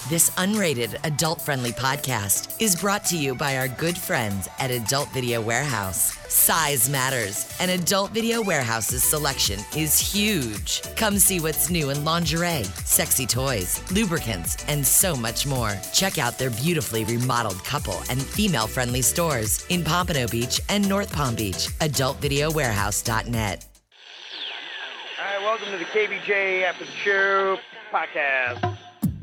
This unrated, adult-friendly podcast is brought to you by our good friends at Adult Video Warehouse. Size matters, and Adult Video Warehouse's selection is huge. Come see what's new in lingerie, sexy toys, lubricants, and so much more. Check out their beautifully remodeled couple and female-friendly stores in Pompano Beach and North Palm Beach. AdultVideoWarehouse.net. All right, welcome to the KVJ After the Show podcast.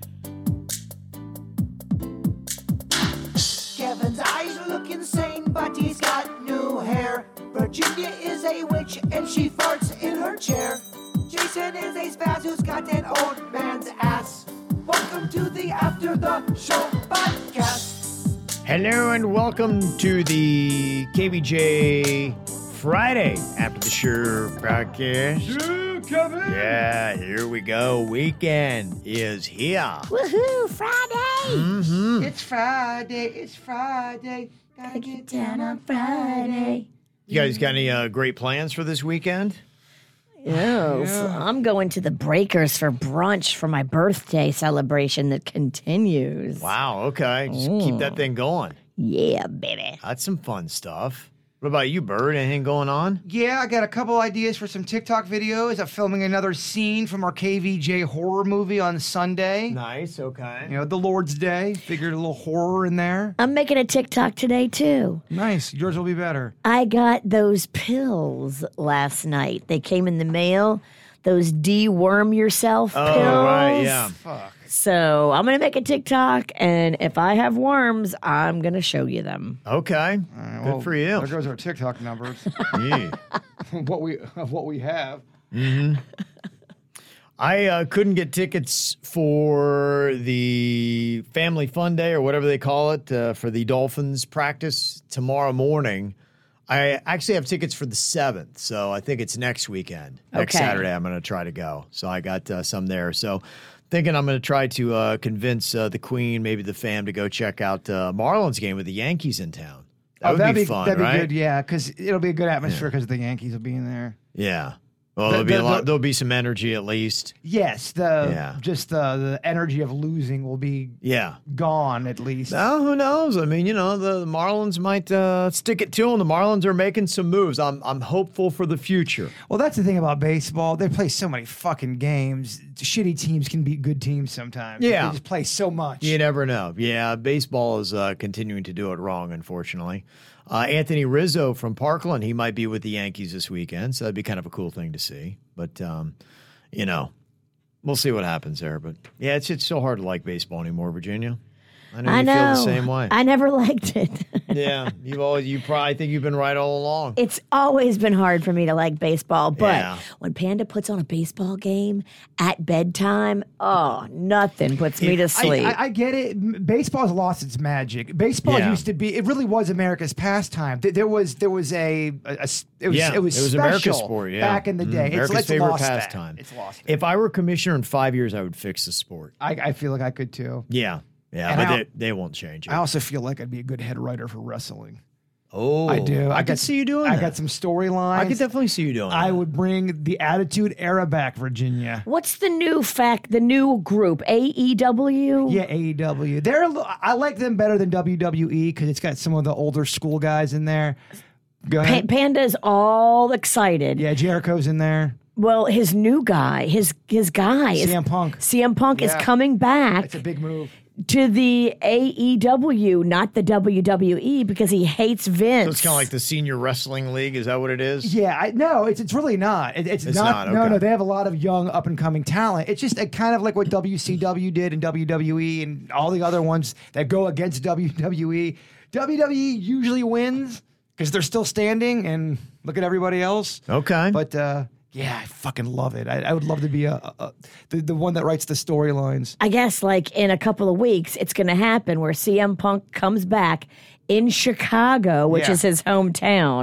Kevin's eyes look insane, but he's got new hair. Virginia is a witch, and she farts in her chair. Jason is a spaz who's got an old man's ass. Welcome to the After the Show podcast. Hello and welcome to the KVJ Friday After the Show podcast. Kevin. Yeah, here we go. Weekend is here. Woohoo, Friday! Mm-hmm. It's Friday. Gotta get down on Friday. You guys got any great plans for this weekend? I'm going to the Breakers for brunch for my birthday celebration that continues. Wow, okay. Just keep that thing going. Yeah, baby. That's some fun stuff. What about you, Bird? Anything going on? Yeah, I got a couple ideas for some TikTok videos. I'm filming another scene from our KVJ horror movie on Sunday. Nice, okay. You know, the Lord's Day. Figured a little horror in there. I'm making a TikTok today, too. Nice. Yours will be better. I got those pills last night. They came in the mail. Those deworm yourself pills. Oh, right, yeah. Fuck. So I'm going to make a TikTok, and if I have worms, I'm going to show you them. Okay. Well, Good for you. There goes our TikTok numbers. Yeah. what we have. Mm-hmm. I couldn't get tickets for the Family Fun Day or whatever they call it for the Dolphins practice tomorrow morning. I actually have tickets for the 7th, so I think it's next weekend. Next Okay. Saturday I'm going to try to go. So I got some there. So thinking I'm going to try to convince the Queen, maybe the fam, to go check out Marlins game with the Yankees in town. That would be fun, that'd right? be good, yeah, because it'll be a good atmosphere because the Yankees will be in there. Yeah. Well, there'll be some energy at least. Yes, the energy of losing will be gone at least. Well, who knows? I mean, you know, the Marlins might stick it to them. The Marlins are making some moves. I'm hopeful for the future. Well, that's the thing about baseball. They play so many fucking games. Shitty teams can beat good teams sometimes. Yeah. They just play so much. You never know. Yeah, baseball is continuing to do it wrong, unfortunately. Anthony Rizzo from Parkland, he might be with the Yankees this weekend, so that'd be kind of a cool thing to see. But, you know, we'll see what happens there. But, yeah, it's so hard to like baseball anymore, Virginia. I know you feel the same way. I never liked it. Yeah, you probably think you've been right all along. It's always been hard for me to like baseball, but Yeah. when Panda puts on a baseball game at bedtime, nothing puts me to sleep. I get it. Baseball has lost its magic. Baseball used to be. It really was America's pastime. There was it was America's special sport. Yeah, back in the day. America's It's favorite lost that. pastime. It's lost. If I were commissioner in 5 years, I would fix the sport. I feel like I could too. Yeah, And but they won't change it. I also feel like I'd be a good head writer for wrestling. Oh, I do. I can see you doing that. I got some storylines. I could definitely see you doing that. I would bring the Attitude Era back, Virginia. What's the new group, AEW? Yeah, AEW. I like them better than WWE because it's got some of the older school guys in there. Go ahead. Panda's all excited. Yeah, Jericho's in there. Well, his new guy, his guy, CM Punk. is coming back It's a big move. to the AEW, not the WWE, because he hates Vince. So it's kind of like the senior wrestling league. Is that what it is? Yeah, no, it's really not. It's not. not, okay. No, they have a lot of young up and coming talent. It's just kind of like what WCW did and WWE and all the other ones that go against WWE. WWE usually wins because they're still standing and look at everybody else. Okay. But yeah, I fucking love it. I would love to be the one that writes the storylines. I guess like in a couple of weeks, it's going to happen where CM Punk comes back in Chicago, which is his hometown,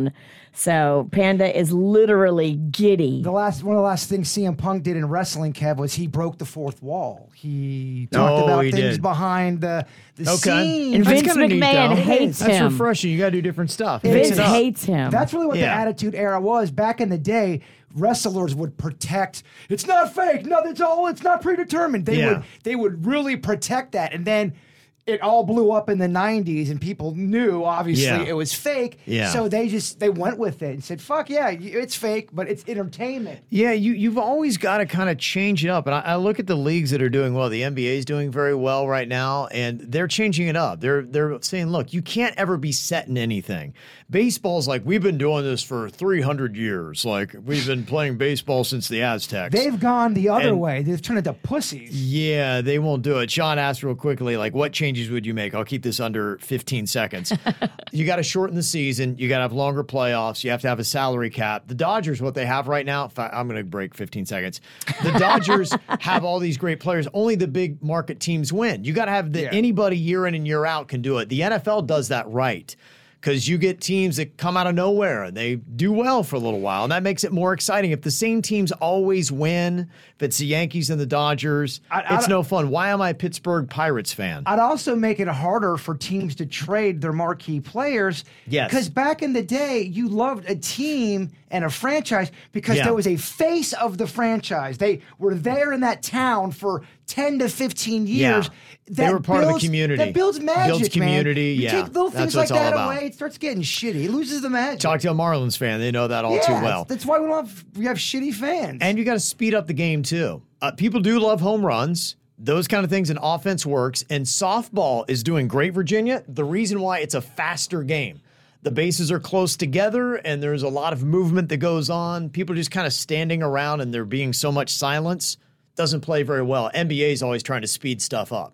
So Panda is literally giddy. One of the last things CM Punk did in wrestling, Kev, was he broke the fourth wall. He talked about he things did. behind the scene. And That's Vince kinda neat, McMahon though. hates That's him. refreshing. You got to do different stuff. Vince hates him. That's really what the Yeah. Attitude Era was. Back in the day, wrestlers would protect. It's not fake. No, it's not predetermined. They would really protect that. And then it all blew up in the 90s and people knew obviously it was fake. Yeah. So they went with it and said, fuck yeah, it's fake, but it's entertainment. Yeah, you've always got to kind of change it up. And I look at the leagues that are doing well. The NBA is doing very well right now, and they're changing it up. They're saying, look, you can't ever be set in anything. Baseball's like, we've been doing this for 300 years. Like, we've been playing baseball since the Aztecs. They've gone the other way. They've turned into pussies. Yeah, they won't do it. Sean asked real quickly, like, what changes would you make? I'll keep this under 15 seconds. You got to shorten the season. You got to have longer playoffs. You have to have a salary cap. The Dodgers, what they have right now, in fact, I'm going to break 15 seconds. The Dodgers have all these great players. Only the big market teams win. You got to have anybody year in and year out can do it. The NFL does that right. Because you get teams that come out of nowhere and they do well for a little while, and that makes it more exciting. If the same teams always win, if it's the Yankees and the Dodgers, it's no fun. Why am I a Pittsburgh Pirates fan? I'd also make it harder for teams to trade their marquee players. Yes. Because back in the day, you loved a team and a franchise because there was a face of the franchise. They were there in that town for 10 to 15 years. Yeah. They were part of the community. That builds magic, Builds community, man. You yeah. take little That's things what like it's all that about. away, it starts getting shitty. It loses the magic. Talk to a Marlins fan. They know that all too well. That's why we have shitty fans. And you got to speed up the game, too. People do love home runs. Those kind of things, and offense works. And softball is doing great, Virginia. The reason why it's a faster game. The bases are close together, and there's a lot of movement that goes on. People are just kind of standing around, and there being so much silence. Doesn't play very well. NBA is always trying to speed stuff up.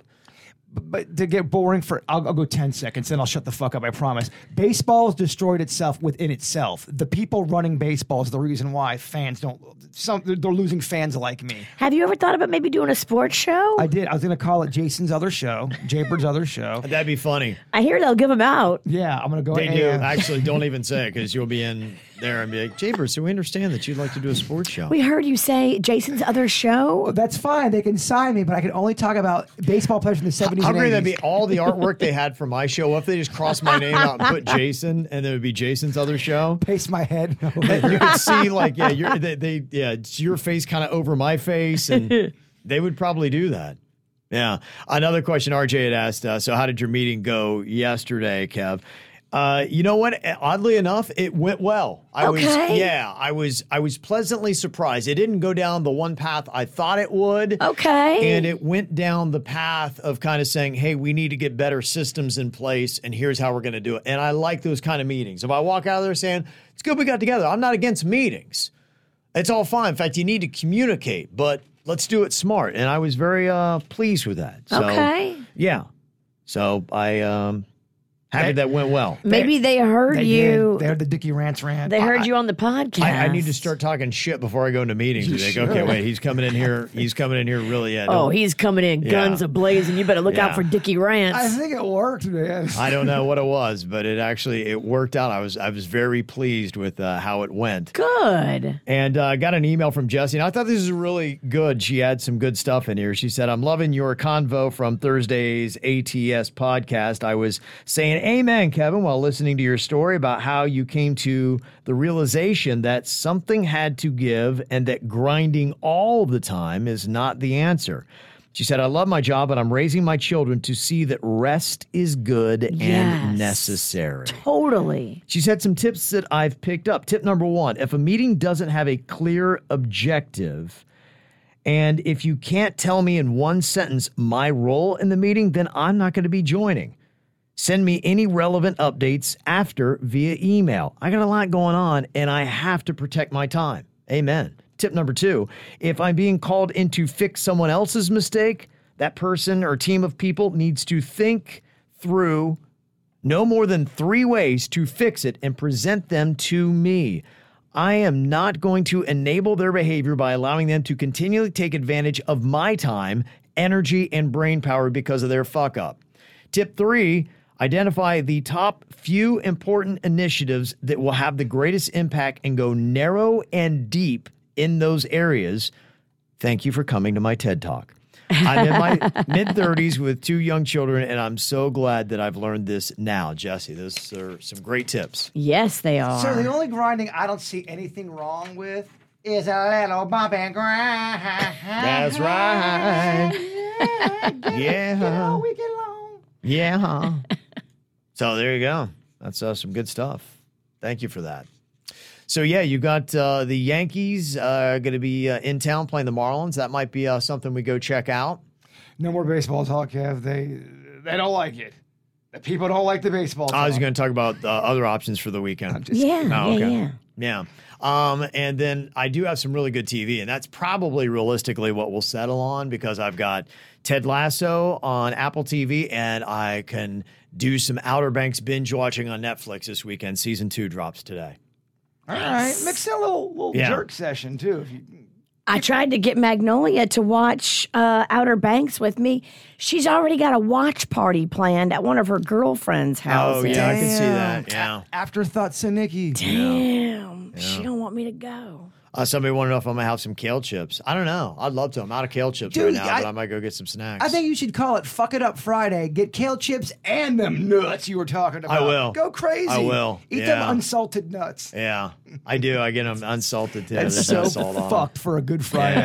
But to get boring I'll go 10 seconds, then I'll shut the fuck up, I promise. Baseball has destroyed itself within itself. The people running baseball is the reason why fans they're losing fans like me. Have you ever thought about maybe doing a sports show? I did. I was going to call it Jason's Other Show, Jaybird's Other Show. That'd be funny. I hear they'll give them out. Yeah, I'm going to go They AM. do. Actually, don't even say it because you'll be in there and be like, Jaybird, so we understand that you'd like to do a sports show. We heard you say Jason's Other Show. Well, that's fine. They can sign me, but I can only talk about baseball players from the 70s How and great 80s. that'd be all the artwork they had for my show. What if they just crossed my name out and put Jason, and then it would be Jason's Other Show? Paste my head. You could see, like, it's your face kind of over my face, and they would probably do that. Yeah. Another question RJ had asked, so how did your meeting go yesterday, Kev? You know what? Oddly enough, it went well. I was pleasantly surprised. It didn't go down the one path I thought it would. Okay. And it went down the path of kind of saying, hey, we need to get better systems in place, and here's how we're going to do it. And I like those kind of meetings. If I walk out of there saying, it's good we got together, I'm not against meetings. It's all fine. In fact, you need to communicate, but let's do it smart. And I was very pleased with that. So, Okay. Yeah. So I happy that went well. Maybe they heard you. They heard the Dickie Rants rant. They heard you on the podcast. I need to start talking shit before I go into meetings. You think, okay, wait, he's coming in here. He's coming in here really. Yeah. Oh, he's coming in guns a-blazing. You better look out for Dickie Rants. I think it worked, man. I don't know what it was, but it worked out. I was very pleased with how it went. Good. And I got an email from Jessie, and I thought this was really good. She had some good stuff in here. She said, I'm loving your convo from Thursday's ATS podcast. I was saying amen, Kevin, while listening to your story about how you came to the realization that something had to give and that grinding all the time is not the answer. She said, I love my job, but I'm raising my children to see that rest is good and necessary. Totally. She said some tips that I've picked up. Tip number 1, if a meeting doesn't have a clear objective, and if you can't tell me in one sentence my role in the meeting, then I'm not going to be joining. Send me any relevant updates after via email. I got a lot going on, and I have to protect my time. Amen. Tip number 2, if I'm being called in to fix someone else's mistake, that person or team of people needs to think through no more than 3 ways to fix it and present them to me. I am not going to enable their behavior by allowing them to continually take advantage of my time, energy, and brain power because of their fuck up. Tip 3, Identify the top few important initiatives that will have the greatest impact and go narrow and deep in those areas. Thank you for coming to my TED Talk. I'm in my mid-30s with 2 young children, and I'm so glad that I've learned this now. Jesse, those are some great tips. Yes, they are. So the only grinding I don't see anything wrong with is a little bump and grind. That's right. Yeah. Get all weekend long. Yeah. So there you go. That's some good stuff. Thank you for that. So, yeah, you got the Yankees going to be in town playing the Marlins. That might be something we go check out. No more baseball talk, Kev. They don't like it. The people don't like the baseball talk. I was going to talk about other options for the weekend. Yeah. And then I do have some really good TV, and that's probably realistically what we'll settle on because I've got Ted Lasso on Apple TV, and I can do some Outer Banks binge watching on Netflix this weekend. Season 2 drops today. All right. Mix in a little jerk session, too. If you... I tried to get Magnolia to watch Outer Banks with me. She's already got a watch party planned at one of her girlfriend's houses. Oh, yeah, I can see that. Yeah. Afterthought, Nikki. Damn. She don't want me to go. Somebody wanted to know if I'm going to have some kale chips. I don't know. I'd love to. I'm out of kale chips right now, but I might go get some snacks. I think you should call it Fuck It Up Friday. Get kale chips and them nuts you were talking about. I will. Go crazy. I will. Eat them unsalted nuts. Yeah, I do. I get them unsalted too. That's There's so no salt on fucked for a good Friday.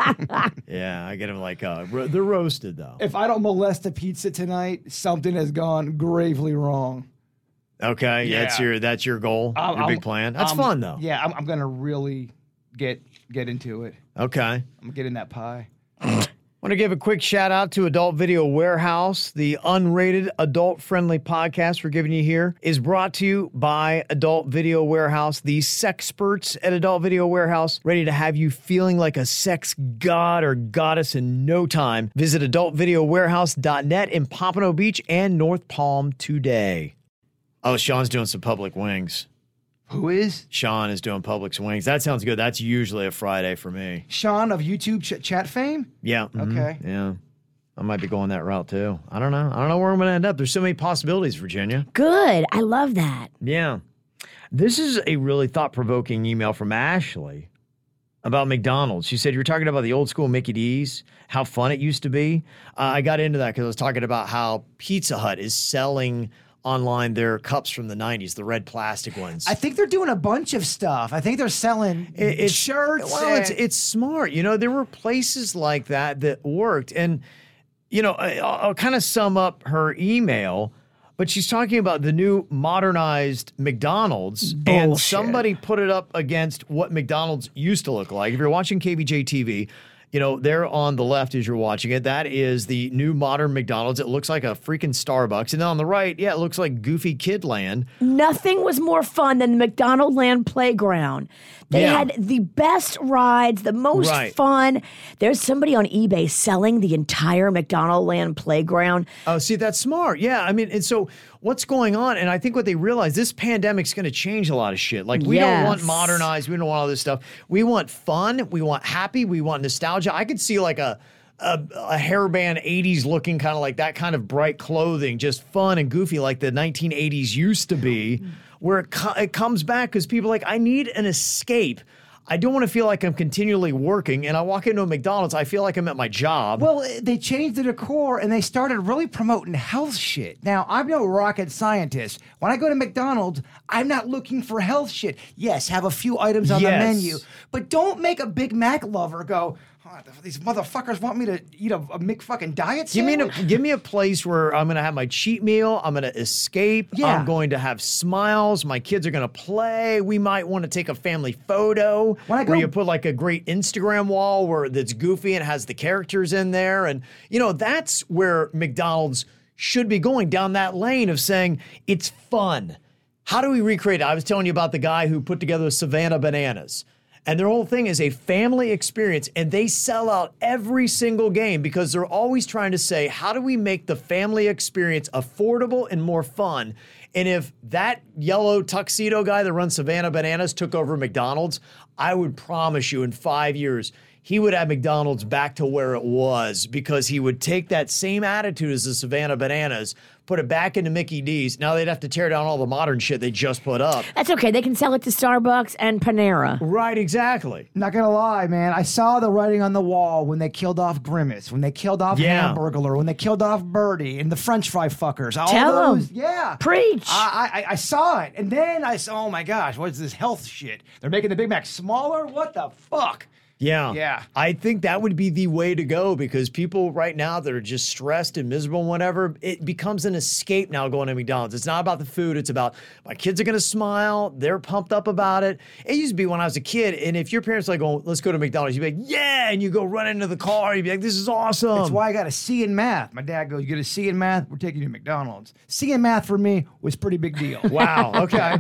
Yeah, I get them like they're roasted though. If I don't molest a pizza tonight, something has gone gravely wrong. Okay, Yeah. that's your goal, your big plan. That's fun though. Yeah, I'm gonna really get into it. Okay. I'm gonna get in that pie. Want to give a quick shout out to Adult Video Warehouse, the unrated adult-friendly podcast we're giving you here is brought to you by Adult Video Warehouse, the sexperts at Adult Video Warehouse, ready to have you feeling like a sex god or goddess in no time. Visit adultvideowarehouse.net in Pompano Beach and North Palm today. Oh, Sean's doing some public wings. Who is? Sean is doing Publix wings. That sounds good. That's usually a Friday for me. Sean of YouTube chat fame? Yeah. Okay. Yeah. I might be going that route too. I don't know. I don't know where I'm going to end up. There's so many possibilities, Virginia. Good. I love that. Yeah. This is a really thought-provoking email from Ashley about McDonald's. She said, you're talking about the old school Mickey D's, how fun it used to be. I got into that because I was talking about how Pizza Hut is selling online their cups from the 90s, the red plastic ones. I think they're doing a bunch of stuff. I think they're selling shirts. Well, it's smart. You know, there were places like that worked. And, you know, I'll kind of sum up her email, but she's talking about the new modernized McDonald's. Bullshit. And somebody put it up against what McDonald's used to look like. If you're watching KVJ TV, you know, there on the left as you're watching it, that is the new modern McDonald's. It looks like a freaking Starbucks. And then on the right, yeah, it looks like Goofy Kid Land. Nothing was more fun than the McDonald Land playground. They had the best rides, the most fun. There's somebody on eBay selling the entire McDonald Land playground. Oh, see, that's smart. Yeah, I mean, and so what's going on? And I think what they realize, this pandemic's going to change a lot of shit. Like, we don't want modernized. We don't want all this stuff. We want fun. We want happy. We want nostalgia. I could see like a hairband 80s looking kind of like that kind of bright clothing, just fun and goofy like the 1980s used to be, where it comes back because people are like, I need an escape. I don't want to feel like I'm continually working, and I walk into a McDonald's, I feel like I'm at my job. Well, they changed the decor, and they started really promoting health shit. Now, I'm no rocket scientist. When I go to McDonald's, I'm not looking for health shit. Yes, have a few items on the menu, but don't make a Big Mac lover go, oh, these motherfuckers want me to eat a McFucking diet sandwich? Give me a place where I'm going to have my cheat meal. I'm going to escape. Yeah. I'm going to have smiles. My kids are going to play. We might want to take a family photo where you put like a great Instagram wall that's goofy and has the characters in there. And, you know, that's where McDonald's should be going, down that lane of saying it's fun. How do we recreate it? I was telling you about the guy who put together Savannah Bananas. And their whole thing is a family experience, and they sell out every single game because they're always trying to say, how do we make the family experience affordable and more fun? And if that yellow tuxedo guy that runs Savannah Bananas took over McDonald's, I would promise you in 5 years, he would have McDonald's back to where it was because he would take that same attitude as the Savannah Bananas, put it back into Mickey D's. Now they'd have to tear down all the modern shit they just put up. That's okay. They can sell it to Starbucks and Panera. Right, exactly. Not gonna lie, man. I saw the writing on the wall when they killed off Grimace, when they killed off Hamburglar, when they killed off Birdie, and the French fry fuckers. All Tell those, them. yeah. Preach. I saw it, and then I saw, oh my gosh, what's this health shit? They're making the Big Mac smaller? What the fuck? Yeah. Yeah. I think that would be the way to go because people right now that are just stressed and miserable and whatever, it becomes an escape now going to McDonald's. It's not about the food. It's about my kids are going to smile. They're pumped up about it. It used to be when I was a kid, and if your parents like, oh, let's go to McDonald's, you'd be like, yeah, and you go run into the car. You'd be like, this is awesome. That's why I got a C in math. My dad goes, you get a C in math, we're taking you to McDonald's. C in math for me was a pretty big deal. Wow. Okay.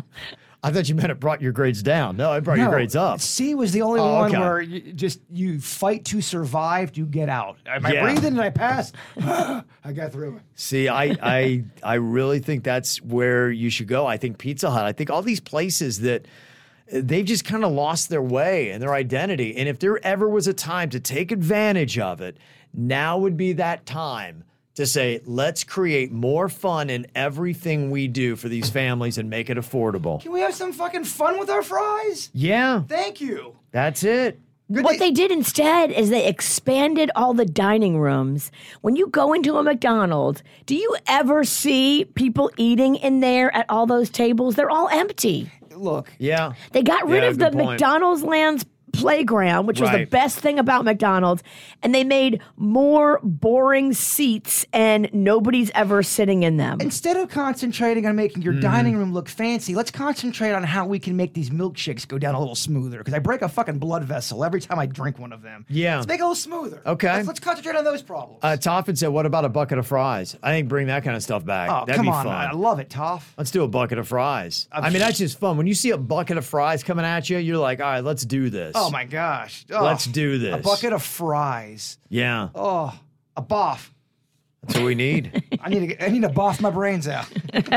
I thought you meant it brought your grades down. No, it brought your grades up. C was the only one okay. where you fight to survive to get out. Am I breathing? Did I pass? I got through it. See, I really think that's where you should go. I think Pizza Hut, I think all these places that they've just kind of lost their way and their identity. And if there ever was a time to take advantage of it, now would be that time to say, let's create more fun in everything we do for these families and make it affordable. Can we have some fucking fun with our fries? Yeah. Thank you. That's it. What they did instead is they expanded all the dining rooms. When you go into a McDonald's, do you ever see people eating in there at all those tables? They're all empty. Look. Yeah. They got rid of the good point. McDonald's Land's playground, which was the Right. best thing about McDonald's, and they made more boring seats and nobody's ever sitting in them. Instead of concentrating on making your dining room look fancy, let's concentrate on how we can make these milkshakes go down a little smoother. Because I break a fucking blood vessel every time I drink one of them. Yeah. Let's make it a little smoother. Okay. Let's concentrate on those problems. Toffin said, what about a bucket of fries? I think bring that kind of stuff back. Oh, That'd come be on. fun. I love it, Toff. Let's do a bucket of fries. I mean, that's just fun. When you see a bucket of fries coming at you, you're like, all right, let's do this. Oh, my gosh. Oh, Let's do this. A bucket of fries. Yeah. Oh, a boff. That's what we need. I need to boff my brains out.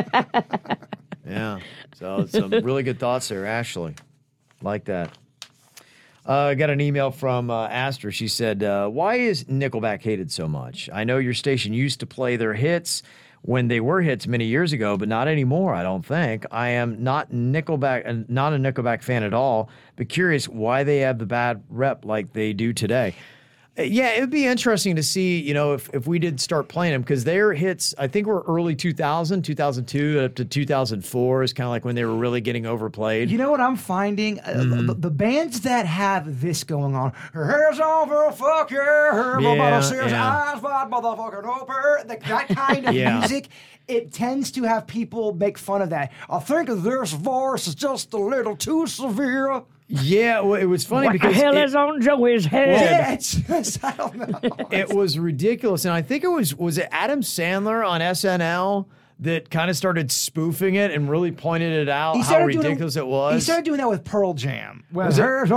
Yeah. So some really good thoughts there, Ashley. Like that. I got an email from Astor. She said, why is Nickelback hated so much? I know your station used to play their hits when they were hits many years ago, but not anymore, I don't think. I am not a Nickelback fan at all, but curious why they have the bad rep like they do today. Yeah, it would be interesting to see, if we did start playing them, because their hits, I think, were early 2000, 2002 up to 2004 is kind of like when they were really getting overplayed. You know what I'm finding? The bands that have this going on, here's over, fuck yeah, eyes wide, motherfucker, open, that kind of music, it tends to have people make fun of that. I think this voice is just a little too severe. Yeah, well, it was funny because the hell is on Joey's head? Yeah, it's just, I don't know. It was ridiculous, and I think it was it Adam Sandler on SNL that kind of started spoofing it and really pointed it out how ridiculous it was. He started doing that with Pearl Jam. But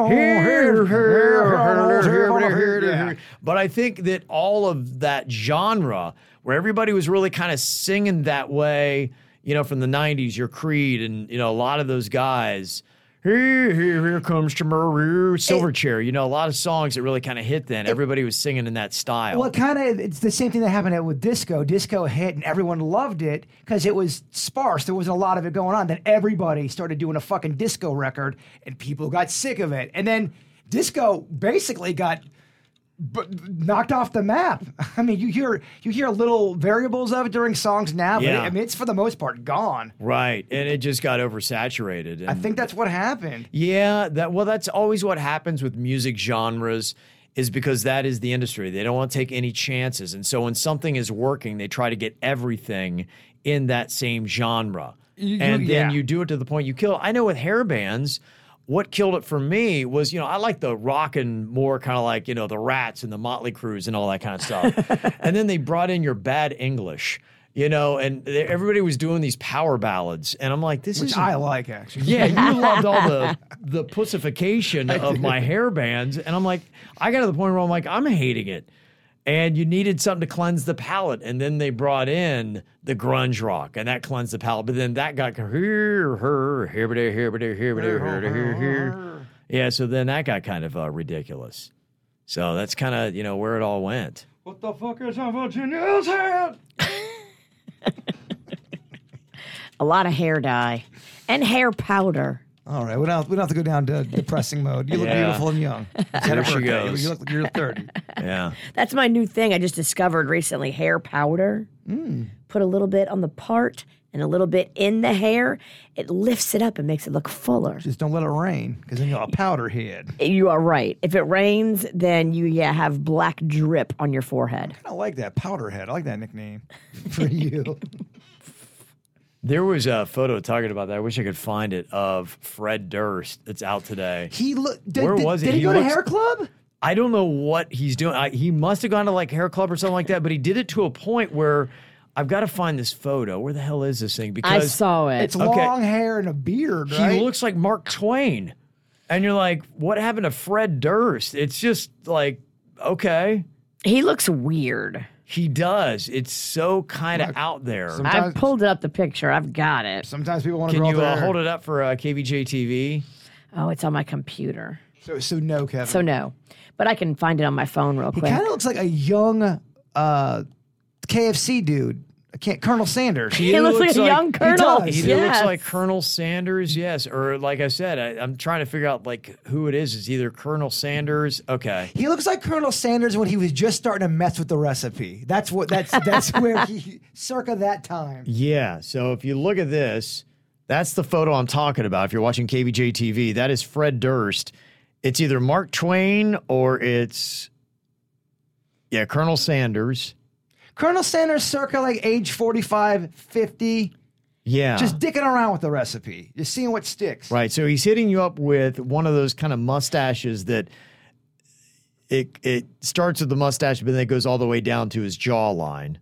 I think that all of that genre, where everybody was really kind of singing that way, from the 90s, your Creed and, a lot of those guys. Here comes to Maru, Silverchair. A lot of songs that really kind of hit then. Everybody was singing in that style. Well, it's the same thing that happened with disco. Disco hit and everyone loved it because it was sparse. There wasn't a lot of it going on. Then everybody started doing a fucking disco record and people got sick of it. And then disco basically got knocked off the map. I mean, you hear little variables of it during songs now, but it's for the most part gone. Right, and it just got oversaturated. And I think that's what happened. Yeah, that's always what happens with music genres, is because that is the industry. They don't want to take any chances, and so when something is working, they try to get everything in that same genre, and then you do it to the point you kill it. I know with hair bands, what killed it for me was, I like the rock and more kind of like, the Rats and the Motley Crues and all that kind of stuff. And then they brought in your Bad English, and everybody was doing these power ballads. And I'm like, Which I like, actually. Yeah, you loved all the pussification of my hair bands. And I'm like, I got to the point where I'm like, I'm hating it. And you needed something to cleanse the palate. And then they brought in the grunge rock, and that cleansed the palate. But then that got here. Yeah, so then that got kind of ridiculous. So that's kind of, where it all went. What the fuck is on Virginia's head? A lot of hair dye and hair powder. All right, we don't have to go down to depressing mode. You look beautiful and young. There she goes. You're 30. Yeah. That's my new thing I just discovered recently, hair powder. Put a little bit on the part and a little bit in the hair. It lifts it up and makes it look fuller. Just don't let it rain, because then you'll have a powder head. You are right. If it rains, then you have black drip on your forehead. I like that, powder head. I like that nickname for you. There was a photo talking about that. I wish I could find it, of Fred Durst that's out today. Where was it? Did he go to Hair Club? I don't know what he's doing. He must have gone to like Hair Club or something like that, but he did it to a point where I've got to find this photo. Where the hell is this thing? Because I saw it. It's long hair and a beard, right? He looks like Mark Twain. And you're like, what happened to Fred Durst? It's just like, okay. He looks weird. He does. It's so kind of out there. I've pulled up the picture. I've got it. Sometimes people want to Can grow you up their hold it up for KVJ TV? Oh, it's on my computer. So no, Kevin. So no. But I can find it on my phone real quick. He kind of looks like a young KFC dude. Colonel Sanders. He looks like a young Colonel. He looks like Colonel Sanders, yes. Or like I said, I'm trying to figure out like who it is. It's either Colonel Sanders. Okay. He looks like Colonel Sanders when he was just starting to mess with the recipe. That's where he circa that time. Yeah. So if you look at this, that's the photo I'm talking about. If you're watching KVJ TV, that is Fred Durst. It's either Mark Twain or it's Colonel Sanders. Colonel Sanders circa like age 45, 50. Yeah. Just dicking around with the recipe. Just seeing what sticks. Right. So he's hitting you up with one of those kind of mustaches that it starts with the mustache, but then it goes all the way down to his jawline.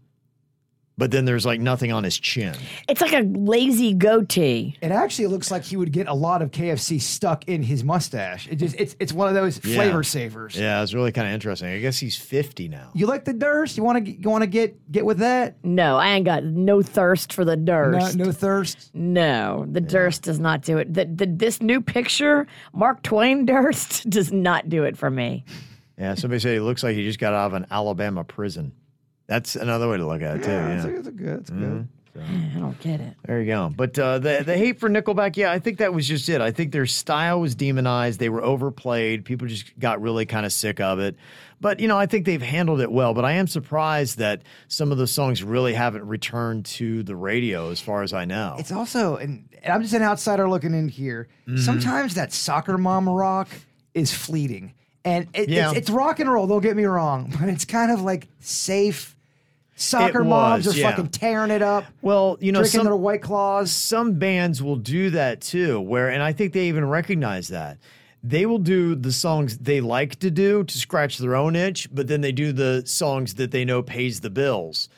But then there's like nothing on his chin. It's like a lazy goatee. It actually looks like he would get a lot of KFC stuck in his mustache. It's one of those flavor savers. Yeah, it's really kind of interesting. I guess he's 50 now. You like the Durst? You want to get with that? No, I ain't got no thirst for the Durst. No thirst? No, the Durst does not do it. This new picture, Mark Twain Durst, does not do it for me. Yeah, somebody said he looks like he just got out of an Alabama prison. That's another way to look at it, too. Yeah, it's good. So, I don't get it. there you go. But the hate for Nickelback, I think that was just it. I think their style was demonized. They were overplayed. People just got really kind of sick of it. But, I think they've handled it well. But I am surprised that some of the songs really haven't returned to the radio, as far as I know. It's also, and I'm just an outsider looking in here, sometimes that soccer mom rock is fleeting. And it's rock and roll, don't get me wrong, but it's kind of like safe. Soccer moms are fucking tearing it up. Well, drinking their White Claws. Some bands will do that too, and I think they even recognize that. They will do the songs they like to do to scratch their own itch, but then they do the songs that they know pays the bills.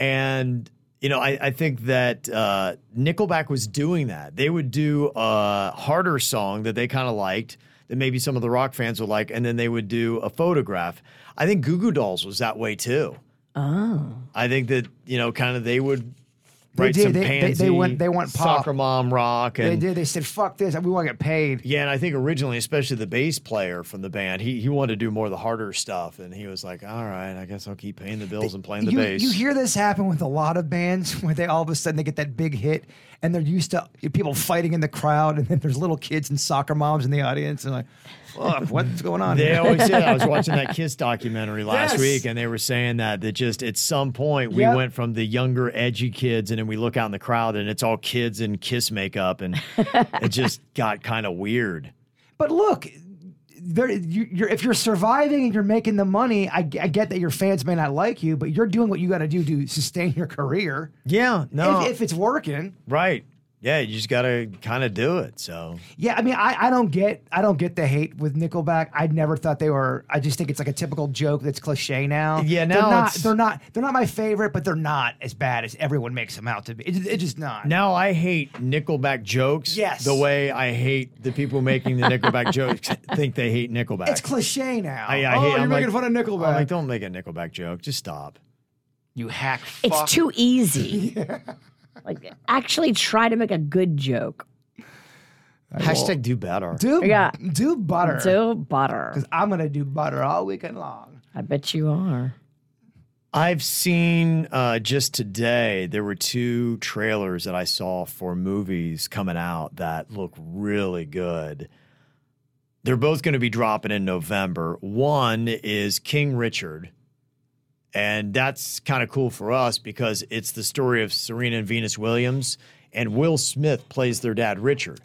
And, I think that Nickelback was doing that. They would do a harder song that they kind of liked, that maybe some of the rock fans would like, and then they would do a Photograph. I think Goo Goo Dolls was that way too. Oh. I think that, kind of they would write some pansy, they went pop. Soccer mom rock. And, they did. They said, fuck this. We want to get paid. Yeah, and I think originally, especially the bass player from the band, he wanted to do more of the harder stuff. And he was like, all right, I guess I'll keep paying the bills and playing the bass. You hear this happen with a lot of bands where they all of a sudden they get that big hit and they're used to people fighting in the crowd, and then there's little kids and soccer moms in the audience, and like, fuck, what's going on? They always say, I was watching that Kiss documentary last week, and they were saying that just at some point we went from the younger, edgy kids, and then we look out in the crowd, and it's all kids in Kiss makeup, and it just got kind of weird. But look, if you're surviving and you're making the money, I get that your fans may not like you, but you're doing what you got to do to sustain your career. Yeah, no. If it's working. Right. Yeah, you just got to kind of do it. So yeah, I mean, I don't get the hate with Nickelback. I never thought they were. I just think it's like a typical joke that's cliche now. Yeah, now they're not my favorite, but they're not as bad as everyone makes them out to be. It's just not. Now I hate Nickelback jokes. Yes, the way I hate the people making the Nickelback jokes think they hate Nickelback. It's cliche now. You're making fun of Nickelback. I'm like, don't make a Nickelback joke. Just stop. You hack. Fuck. It's too easy. Yeah. Like, actually try to make a good joke. Hashtag do better. Do Do butter. Do butter. Because I'm going to do butter all weekend long. I bet you are. I've seen just today, there were 2 trailers that I saw for movies coming out that look really good. They're both going to be dropping in November. One is King Richard, and that's kind of cool for us because it's the story of Serena and Venus Williams, and Will Smith plays their dad, Richard.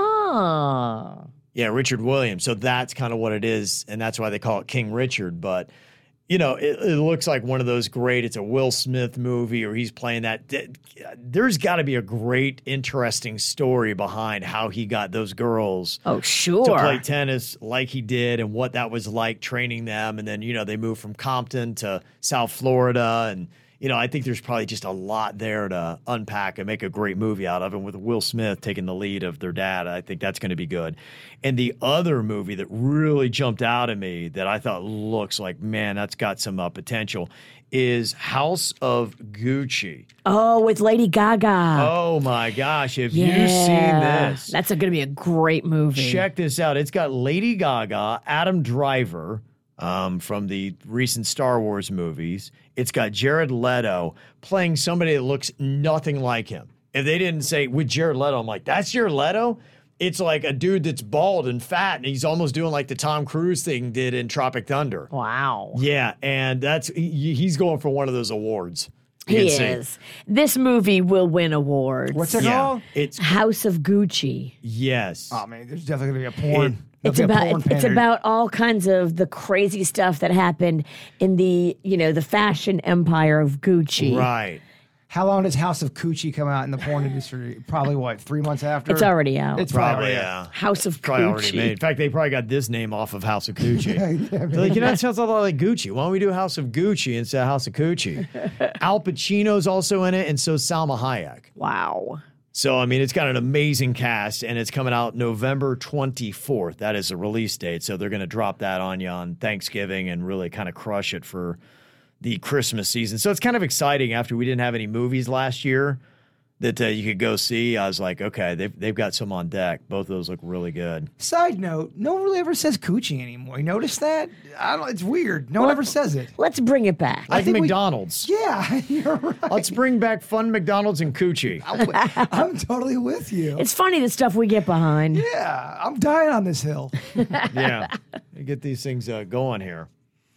Oh. Yeah, Richard Williams. So that's kind of what it is, and that's why they call it King Richard. But, you know, it looks like one of those great, it's a Will Smith movie or he's playing that. There's got to be a great, interesting story behind how he got those girls Oh, sure. to play tennis like he did and what that was like training them. And then, you know, they moved from Compton to South Florida. And, you know, I think there's probably just a lot there to unpack and make a great movie out of. And with Will Smith taking the lead of their dad, I think that's going to be good. And the other movie that really jumped out at me that I thought looks like, man, that's got some potential is House of Gucci. Oh, with Lady Gaga. Oh, my gosh. Have you seen this? That's going to be a great movie. Check this out. It's got Lady Gaga, Adam Driver from the recent Star Wars movies. It's got Jared Leto playing somebody that looks nothing like him. If they didn't say with Jared Leto, I'm like, that's Jared Leto? It's like a dude that's bald and fat, and he's almost doing like the Tom Cruise thing did in Tropic Thunder. Wow. Yeah, and he's going for one of those awards. He is. This movie will win awards. What's it called? It's House of Gucci. yes. Oh, man, there's definitely going to be a porn. It's about all kinds of the crazy stuff that happened in the fashion empire of Gucci. Right. How long does House of Gucci come out in the porn industry? Probably, 3 months after? It's already out. It's Probably, probably yeah. House of Probably already Gucci. made. In fact, they probably got this name off of House of Gucci. They're like, you know, it sounds a lot like Gucci. Why don't we do House of Gucci instead of House of Gucci? Al Pacino's also in it, and so Salma Hayek. Wow. So, I mean, it's got an amazing cast, and it's coming out November 24th. That is the release date. So they're going to drop that on you on Thanksgiving and really kind of crush it for the Christmas season. So it's kind of exciting after we didn't have any movies last year that you could go see. I was like, okay, they've got some on deck. Both of those look really good. Side note, no one really ever says Gucci anymore. You notice that? I don't. It's weird. No one ever says it. Let's bring it back. Like think McDonald's. Yeah, you're right. Let's bring back fun McDonald's and Coochie. I'm totally with you. It's funny the stuff we get behind. Yeah, I'm dying on this hill. Yeah. Get these things going here.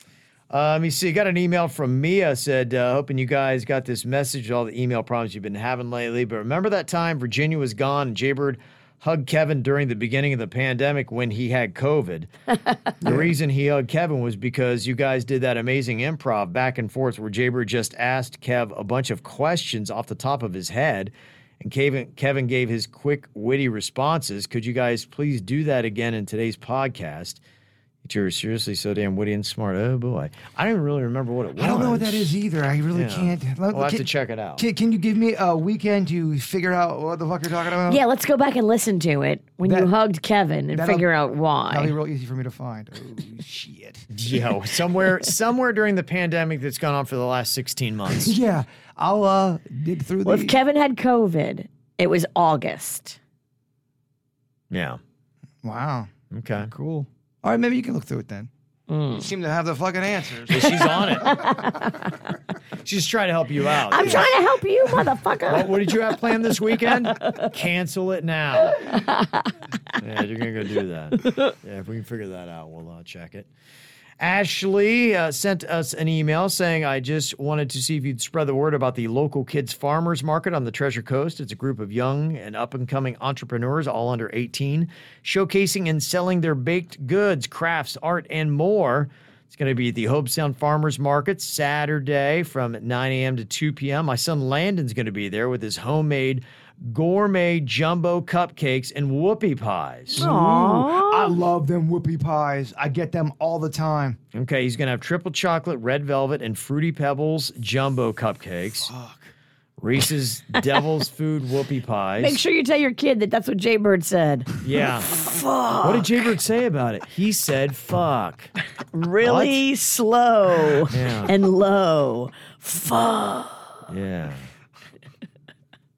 Let me see. Got an email from Mia. Said, hoping you guys got this message, all the email problems you've been having lately. But remember that time Virginia was gone and Jaybird hugged Kevin during the beginning of the pandemic when he had COVID? The reason he hugged Kevin was because you guys did that amazing improv back and forth where Jaybird just asked Kev a bunch of questions off the top of his head. And Kevin gave his quick, witty responses. Could you guys please do that again in today's podcast? You're seriously so damn witty and smart. Oh, boy. I don't even really remember what it was. I don't know what that is either. I really can't. We'll have to check it out. Can you give me a weekend to figure out what the fuck you're talking about? Yeah, let's go back and listen to it when you hugged Kevin and figure out why. That'll be real easy for me to find. Oh, shit. Yo, somewhere during the pandemic that's gone on for the last 16 months. Yeah, I'll dig through Well, if Kevin had COVID, it was August. Yeah. Wow. Okay. Cool. All right, maybe you can look through it then. You seem to have the fucking answers. Yeah, she's on it. She's trying to help you out. I'm trying to help you, motherfucker. What did you have planned this weekend? Cancel it now. Yeah, you're going to go do that. Yeah, if we can figure that out, we'll check it. Ashley sent us an email saying, I just wanted to see if you'd spread the word about the local kids farmers market on the Treasure Coast. It's a group of young and up-and-coming entrepreneurs, all under 18, showcasing and selling their baked goods, crafts, art, and more. It's going to be at the Hobe Sound Farmers Market Saturday from 9 a.m. to 2 p.m. My son Landon's going to be there with his homemade gourmet jumbo cupcakes and whoopie pies. Aww. I love them whoopie pies. I get them all the time. Okay, he's going to have triple chocolate, red velvet, and Fruity Pebbles jumbo cupcakes. Fuck. Reese's Devil's Food whoopie pies. Make sure you tell your kid that that's what Jaybird said. Yeah. Fuck. What did Jaybird say about it? He said fuck. Really slow Yeah. and low. Fuck. Yeah.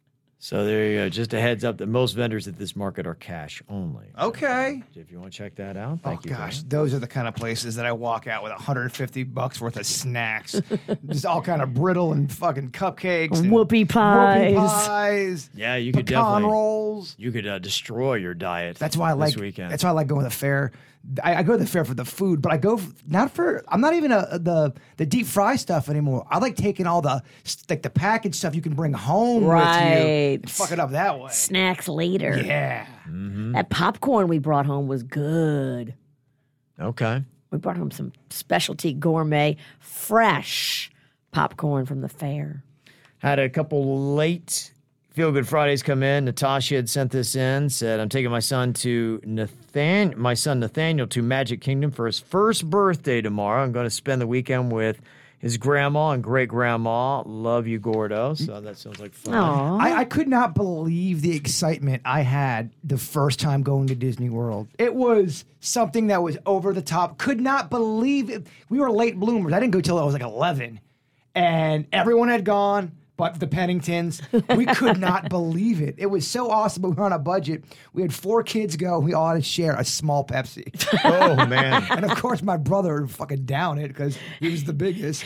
So there you go. Just a heads up that most vendors at this market are cash only. Okay. If you want to check that out, thank you. Gosh, for those are the kind of places that I walk out with $150 worth of snacks. Just all kind of brittle and fucking cupcakes. And Whoopie pies. Whoopie pies. Yeah, you could pecan definitely rolls. You could destroy your diet. That's why I like. this weekend. That's why I like going to the fair. I go to the fair for the food, but I go I'm not even the deep fry stuff anymore. I like taking all the packaged stuff you can bring home with you and fuck it up that way. Snacks later. Yeah. That popcorn we brought home was good. Okay. We brought home some specialty gourmet, fresh popcorn from the fair. Had a couple late Feel Good Fridays come in. Natasha had sent this in, said, I'm taking my son Nathaniel to Magic Kingdom for his first birthday tomorrow. I'm going to spend the weekend with his grandma and great-grandma. Love you, Gordo. So that sounds like fun. I could not believe the excitement I had the first time going to Disney World. It was something that was over the top. Could not believe it. We were late bloomers. I didn't go till I was like 11. And everyone had gone. But the Penningtons, we could not believe it. It was so awesome, but we were on a budget. We had 4 kids go. We all had to share a small Pepsi. Oh, man. And, of course, my brother would fucking down it because he was the biggest.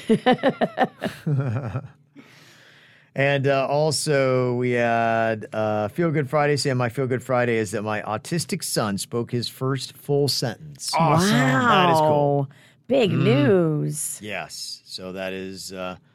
And also, we had Feel Good Friday saying, my Feel Good Friday is that my autistic son spoke his first full sentence. Awesome. Wow. That is cool. Big news. Yes. So that is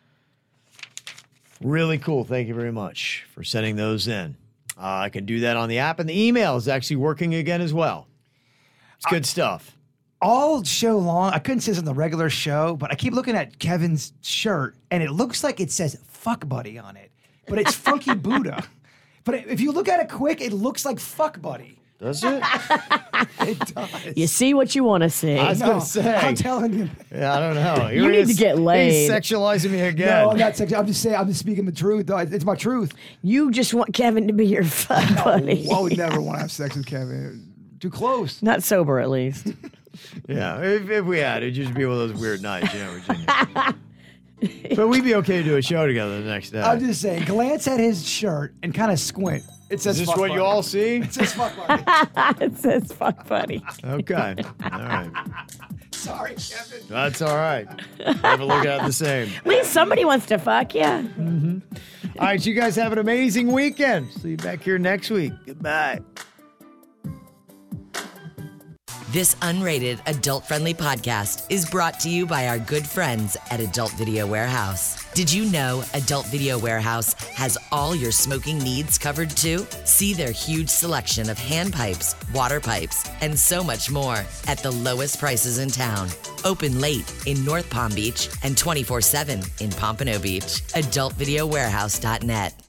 really cool. Thank you very much for sending those in. I can do that on the app, and the email is actually working again as well. It's good stuff. All show long, I couldn't say this on the regular show, but I keep looking at Kevin's shirt, and it looks like it says Fuck Buddy on it, but it's Funky Buddha. But if you look at it quick, it looks like Fuck Buddy. Does it? It does. You see what you want to see. I was going to say. I'm telling you. Yeah, I don't know. You need to get laid. He's sexualizing me again. No, I'm not sexual. I'm just saying. I'm just speaking the truth. Though. It's my truth. You just want Kevin to be your fuck buddy. I would never want to have sex with Kevin. Too close. Not sober, at least. Yeah, if we had, it'd just be one of those weird nights, Virginia. But we'd be okay to do a show together the next day. I'm just saying, glance at his shirt and kind of squint. It says Is this fuck what buddy. you all see? It says fuck buddy. It says fuck buddy. Okay. All right. Sorry, Kevin. That's all right. Never look at it the same. At least somebody wants to fuck you. All right, you guys have an amazing weekend. See you back here next week. Goodbye. This unrated, adult-friendly podcast is brought to you by our good friends at Adult Video Warehouse. Did you know Adult Video Warehouse has all your smoking needs covered too? See their huge selection of hand pipes, water pipes, and so much more at the lowest prices in town. Open late in North Palm Beach and 24/7 in Pompano Beach. AdultVideoWarehouse.net.